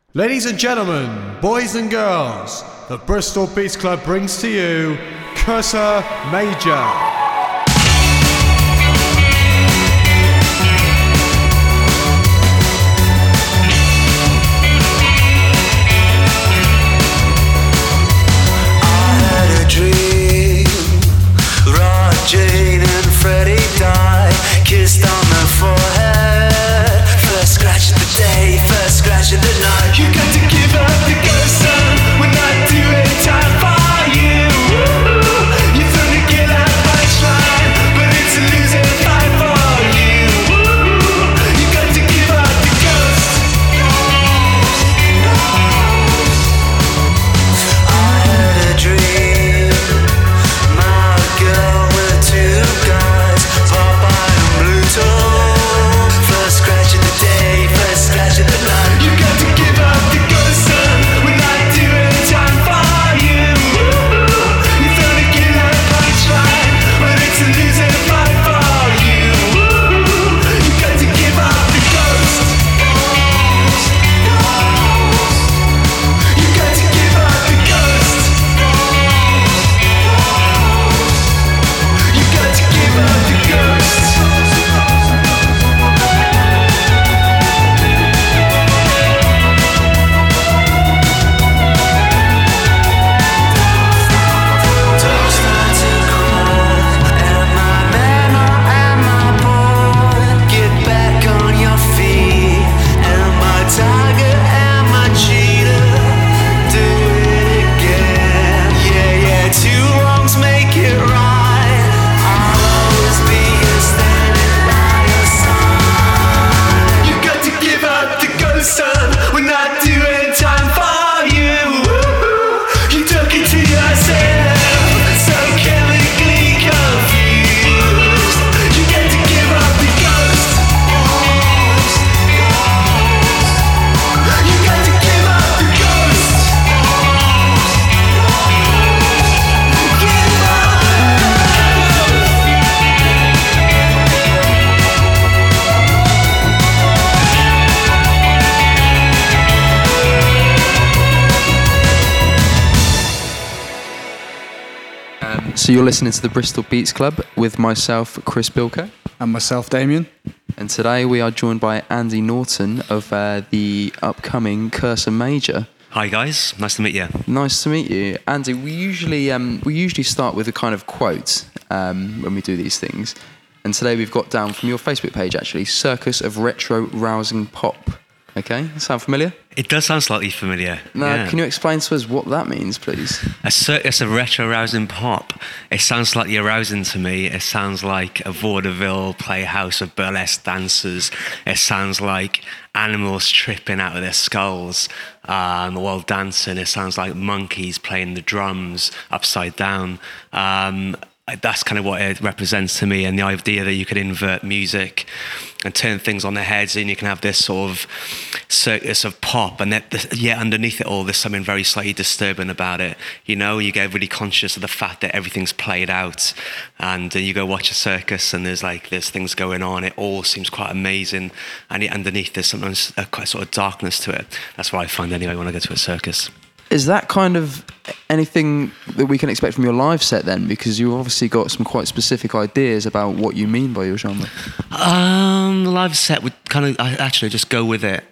Ladies and gentlemen, boys and girls, the Bristol Beats Club brings to you Cursor Major. Jane and Freddie died, kissed on the forehead. First scratch of the day, first scratch of the night. You got to give up the ghost, son. We're not doing time for you. You're gonna get that punchline, but it's a losing fight for you. You got to give up the ghost. I had a dream, my girl. Two guys, Popeye and Pluto. First scratch of the day, first scratch of the night. You got to give up the ghost, son. We're not doing time for you. You're gonna get a punchline, but it's a losing fight for you. You got to give up the ghost. You got to give up the ghost. You got to give up the ghost. Don't start to cry. Am I man or am I boy? Get back on your feet. Am I tiger? Am I cheater? Do it again. Yeah, yeah. Two wrongs make it right. I'll always be here standing by your side. You got to give up the ghost, son. We're not doing time for you. You took it to yourself, so chemically confused. You got to give up the ghost. You got to give up the ghost. Give So you're listening to the Bristol Beats Club with myself, Chris Bilker. And myself, Damien. And today we are joined by Andy Norton of the upcoming Cursor Major. Hi guys, nice to meet you. Nice to meet you. Andy, we usually start with a kind of quote when we do these things. And today we've got down from your Facebook page actually, Circus of Retro Rousing Pop. Okay, sound familiar? It does sound slightly familiar. Now, yeah. Can you explain to us what that means, please? A circus of retro rousing pop. It sounds slightly arousing to me. It sounds like a vaudeville playhouse of burlesque dancers. It sounds like animals tripping out of their skulls while dancing. It sounds like monkeys playing the drums upside down. That's kind of what it represents to me, and the idea that you could invert music and turn things on their heads, and you can have this sort of circus of pop, and yet underneath it all, there's something very slightly disturbing about it. You know, you get really conscious of the fact that everything's played out, and you go watch a circus, and there's things going on. It all seems quite amazing, and yet underneath there's sometimes quite sort of darkness to it. That's what I find anyway when I go to a circus. Is that kind of anything that we can expect from your live set then? Because you've obviously got some quite specific ideas about what you mean by your genre. The live set would kind of actually just go with it.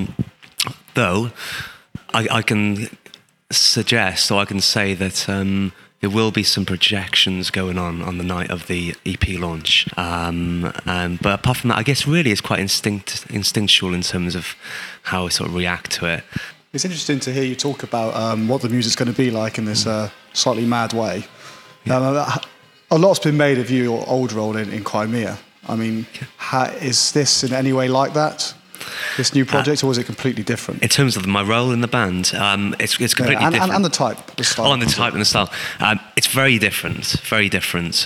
Though I can suggest, or I can say that there will be some projections going on the night of the EP launch. But apart from that, I guess really it's quite instinctual in terms of how I sort of react to it. It's interesting to hear you talk about what the music's going to be like in this slightly mad way. Yeah. A lot's been made of your old role in Crimea. I mean, is this in any way like that? This new project, or is it completely different? In terms of my role in the band, it's completely different. And the type, the style. Oh, and the type and the style. It's very different, very different.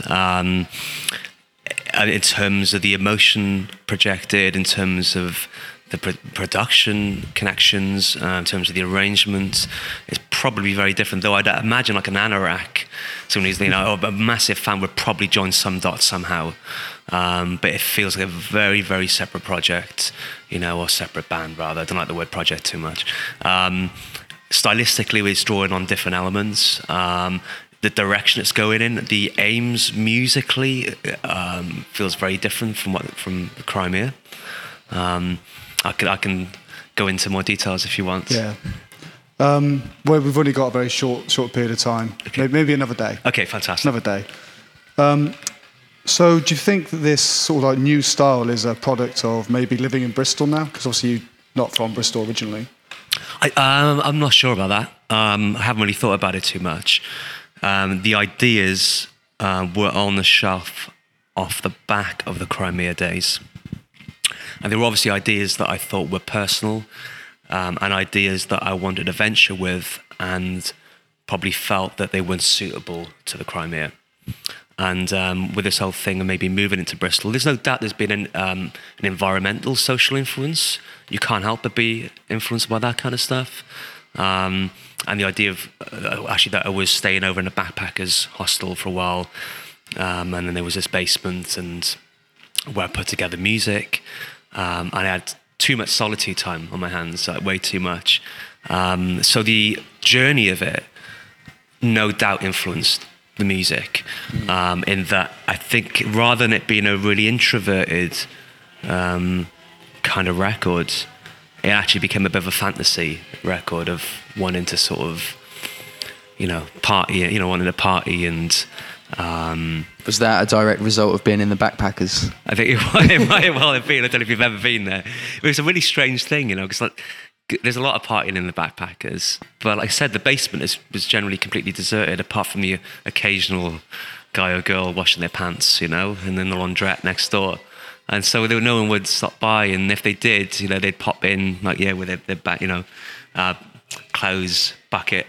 In terms of the emotion projected, in terms of the production connections, in terms of the arrangement, it's probably very different. Though I'd imagine like an anorak, someone who's a massive fan would probably join Some Dots somehow. But it feels like a very, very separate project, or separate band rather. I don't like the word project too much. Stylistically, we're drawing on different elements. The direction it's going in, the aims musically, feels very different from Crimea. I can go into more details if you want. Yeah. Well, we've only got a very short period of time. Okay. Maybe another day. Okay, fantastic. Another day. So do you think that this sort of like new style is a product of maybe living in Bristol now? Because obviously you're not from Bristol originally. I'm not sure about that. I haven't really thought about it too much. The ideas were on the shelf off the back of the Crimea days. And they were obviously ideas that I thought were personal, and ideas that I wanted to venture with, and probably felt that they weren't suitable to the Crimea. And with this whole thing of maybe moving into Bristol, there's no doubt there's been an environmental, social influence. You can't help but be influenced by that kind of stuff. And the idea of actually that I was staying over in a backpackers hostel for a while, and then there was this basement and where I put together music. And I had too much solitude time on my hands, like way too much. So the journey of it, no doubt, influenced the music. In that, I think rather than it being a really introverted kind of record, it actually became a bit of a fantasy record of wanting to sort of, party, wanting to party and. Was that a direct result of being in the backpackers? I think it might well have been. I don't know if you've ever been there. It was a really strange thing, because there's a lot of partying in the backpackers. But like I said, the basement was generally completely deserted, apart from the occasional guy or girl washing their pants, and then the laundrette next door. And so no one would stop by, and if they did, they'd pop in with their back, clothes bucket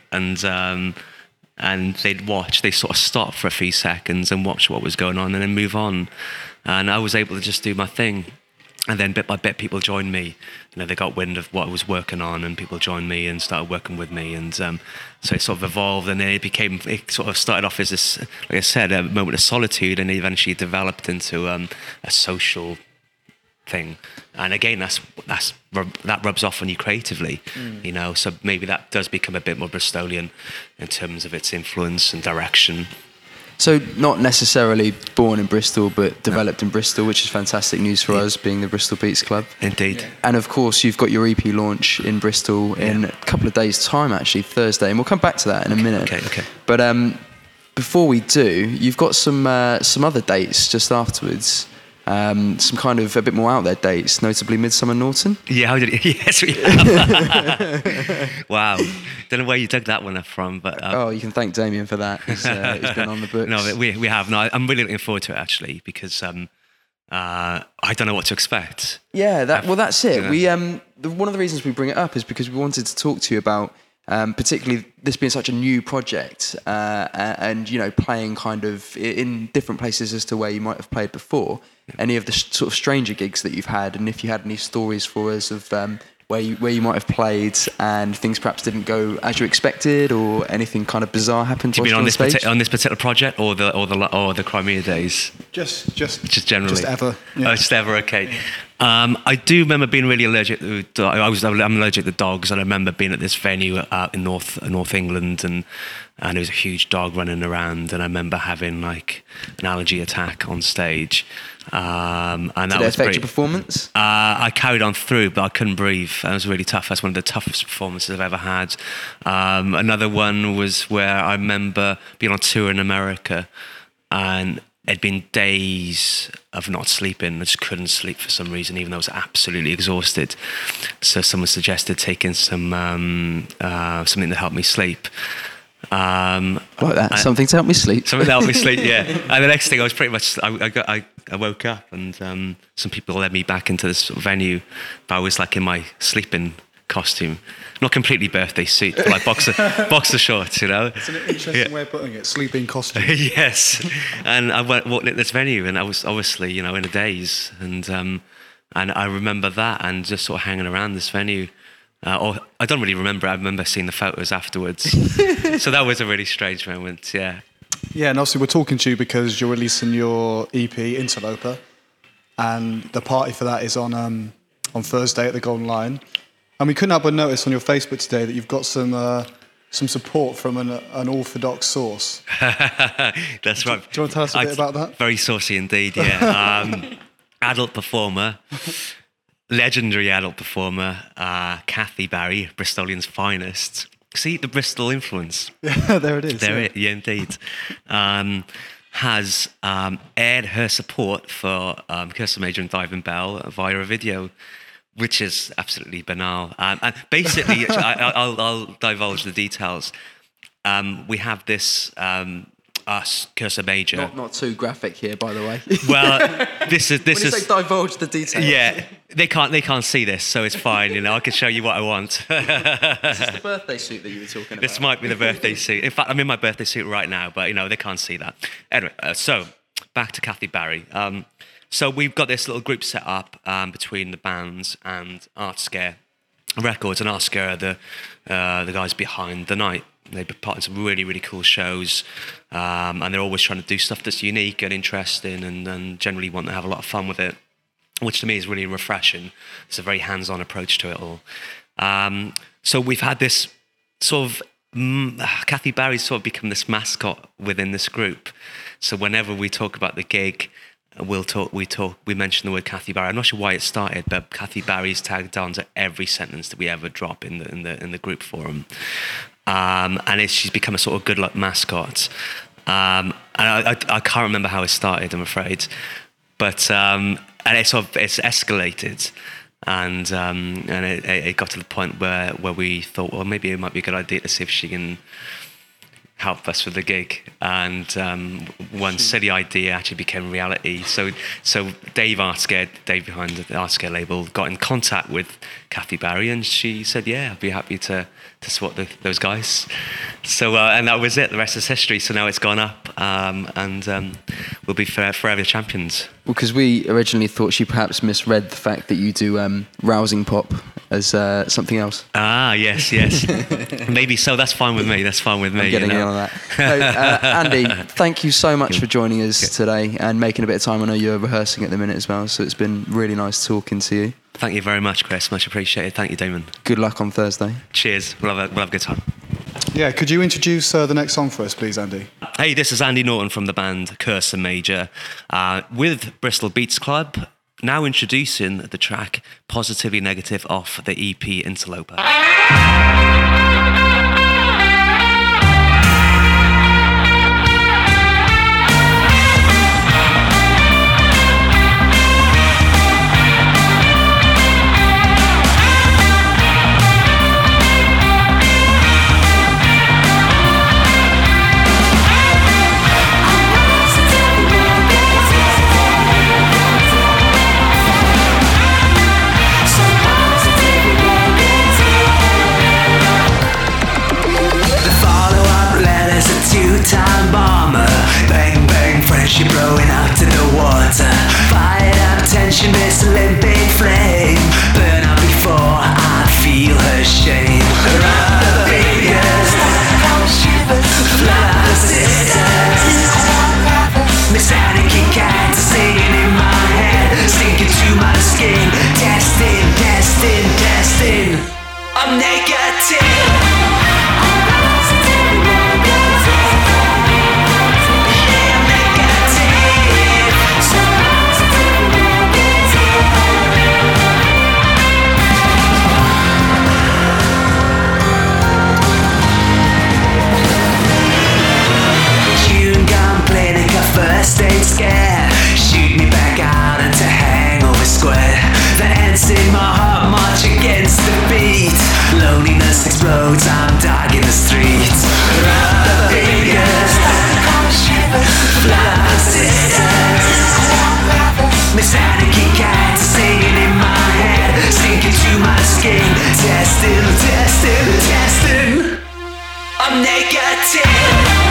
and they'd watch. They sort of stop for a few seconds and watch what was going on, and then move on. And I was able to just do my thing. And then bit by bit, people joined me. They got wind of what I was working on, and people joined me and started working with me. And so it sort of evolved, and then it sort of started off as this, like I said, a moment of solitude, and it eventually developed into a social thing. And again, that rubs off on you creatively, so maybe that does become a bit more Bristolian in terms of its influence and direction. So not necessarily born in Bristol, but developed in Bristol, which is fantastic news for us, being the Bristol Beats Club. Indeed. Yeah. And of course, you've got your EP launch in Bristol in a couple of days' time, actually, Thursday, and we'll come back to that in a minute. Okay. But before we do, you've got some other dates just afterwards. Some kind of a bit more out there dates, notably Midsummer Norton. Yeah, yes, we have. Wow, don't know where you dug that one up from, but you can thank Damien for that. He's been on the books. No, we have. No, I'm really looking forward to it actually, because I don't know what to expect. Yeah, that's it. We one of the reasons we bring it up is because we wanted to talk to you about. Particularly this being such a new project, and playing kind of in different places as to where you might have played before. Any of the sort of stranger gigs that you've had, and if you had any stories for us of where you might have played and things perhaps didn't go as you expected, or anything kind of bizarre happened. Do you mean on this particular project, or the Crimea days? Just generally. Just ever. Yeah. Oh, just ever. Okay. I do remember being really allergic to. I'm allergic to dogs, and I remember being at this venue out in North England, and there was a huge dog running around, and I remember having like an allergy attack on stage. And Did that it was affect your performance? I carried on through, but I couldn't breathe. That was really tough. That's one of the toughest performances I've ever had. Another one was where I remember being on tour in America, and it'd been days of not sleeping. I just couldn't sleep for some reason, even though I was absolutely exhausted. So someone suggested taking something to help me sleep. Like that, something to help me sleep. Something to help me sleep, yeah. And the next thing, I was pretty much, I woke up, and some people led me back into this venue, but I was like in my sleeping costume. Not completely birthday suit, but like boxer shorts, It's an interesting way of putting it, sleeping costume. Yes. And I walked into this venue, and I was obviously, in a daze. And I remember that, and just sort of hanging around this venue. Or I don't really remember. I remember seeing the photos afterwards. So that was a really strange moment. Yeah. Yeah, and obviously we're talking to you because you're releasing your EP, Interloper, and the party for that is on Thursday at the Golden Lion. And we couldn't help but notice on your Facebook today that you've got some support from an orthodox source. That's right. Do you want to tell us a bit about that? Very saucy indeed, yeah. Adult performer, legendary adult performer, Kathy Barry, Bristolian's finest. See, the Bristol influence. Yeah, there it is. Yeah, indeed. Has aired her support for Cursor Major and Diving Bell via a video, which is absolutely banal. And basically, I'll divulge the details. We have this us Cursor Major. Not too graphic here, by the way. Well, this is when you say divulge the details. Yeah, they can't see this, so it's fine. You know, I can show you what I want. This is the birthday suit that you were talking about. This might be the birthday suit. In fact, I'm in my birthday suit right now, but you know they can't see that. Anyway, so back to Kathy Barry. So we've got this little group set up between the bands and Art Scare Records, and Art Scare are the guys behind the night. They've been part of some really, really cool shows, and they're always trying to do stuff that's unique and interesting, and generally want to have a lot of fun with it, which to me is really refreshing. It's a very hands-on approach to it all. So we've had this sort of Kathy Barry's sort of become this mascot within this group. So whenever we talk about the gig, we mention the word Kathy Barry. I'm not sure why it started, but Kathy Barry's tagged on to every sentence that we ever drop in the group forum. And she's become a sort of good luck mascot. And I can't remember how it started, I'm afraid. But and it's escalated, and it got to the point where we thought, well, maybe it might be a good idea to see if she can help us with the gig. And one silly idea actually became reality. So Dave behind the Art Scare label, got in contact with Kathy Barry, and she said, yeah, I'd be happy to support those guys. So and that was it. The rest is history. So now it's gone up, and we'll be forever champions. Well, because we originally thought she perhaps misread the fact that you do rousing pop as something else. Ah, yes. Maybe so. That's fine with me. I'm getting in on that. No, Andy, thank you so much for joining us today and making a bit of time. I know you're rehearsing at the minute as well, so it's been really nice talking to you. Thank you very much, Chris. Much appreciated. Thank you, Damon. Good luck on Thursday. Cheers. We'll have a good time. Yeah, could you introduce the next song for us, please, Andy? Hey, this is Andy Norton from the band Cursor Major with Bristol Beats Club. Now introducing the track Positively Negative off the EP Interloper. Time bomber, bang bang, friendship blowing out to the water. Fired up tension, this Olympic flame. Burn out before I feel her shame. Around the fingers, fly the sisters. Miss Anarchy cat singing in my head, sinking to my skin. Destined. I'm negative. First aid scare, shoot me back out into Hangover Square. The ants in my heart march against the beat. Loneliness explodes, I'm dark in the streets. Rub the fingers, fly the sisters. Miss Anarchy cat singing in my head, sinking to my skin. Testing. I'm negative.